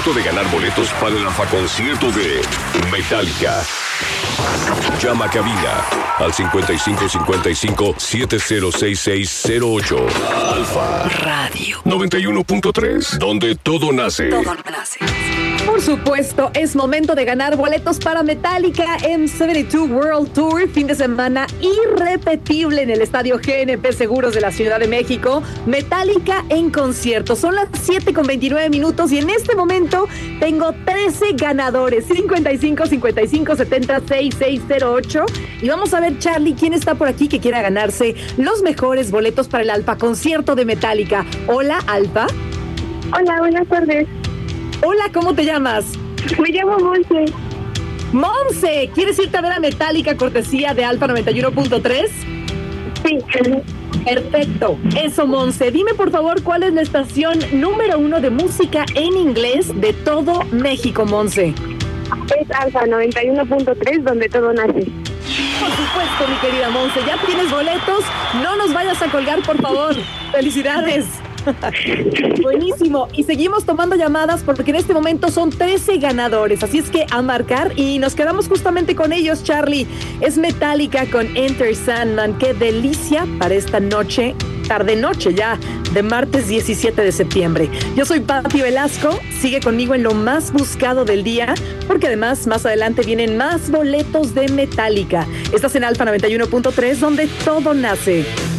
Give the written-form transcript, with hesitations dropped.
momento de ganar boletos para el concierto de Metallica. Llama a cabina al 5555-706608. Alfa Radio 91.3, donde todo nace. Todo nace. Por supuesto, es momento de ganar boletos para Metallica M72 World Tour, fin de semana irrepetible en el Estadio GNP Seguros de la Ciudad de México. Metallica en concierto. Son las 7:29 y en este momento tengo 13 ganadores. 5555706608. Y vamos a ver, Charlie, quién está por aquí que quiera ganarse los mejores boletos para el Alfa concierto de Metallica. Hola, Alfa. Hola, buenas tardes. Hola, ¿cómo te llamas? Me llamo Monse. Monse, ¿quieres irte a ver a Metallica cortesía de Alfa 91.3? Sí. Perfecto. Eso, Monse. Dime, por favor, ¿cuál es la estación número 1 de música en inglés de todo México, Monse? Es Alfa 91.3, donde todo nace. Por supuesto, mi querida Monse. Ya tienes boletos. No nos vayas a colgar, por favor. ¡Felicidades! Buenísimo. Y seguimos tomando llamadas porque en este momento son 13 ganadores. Así es que a marcar y nos quedamos justamente con ellos, Charlie. Es Metallica con Enter Sandman. ¡Qué delicia para esta noche! Tarde-noche ya, de martes 17 de septiembre. Yo soy Pati Velasco. Sigue conmigo en lo más buscado del día, porque además más adelante vienen más boletos de Metallica. Estás en Alfa 91.3, donde todo nace.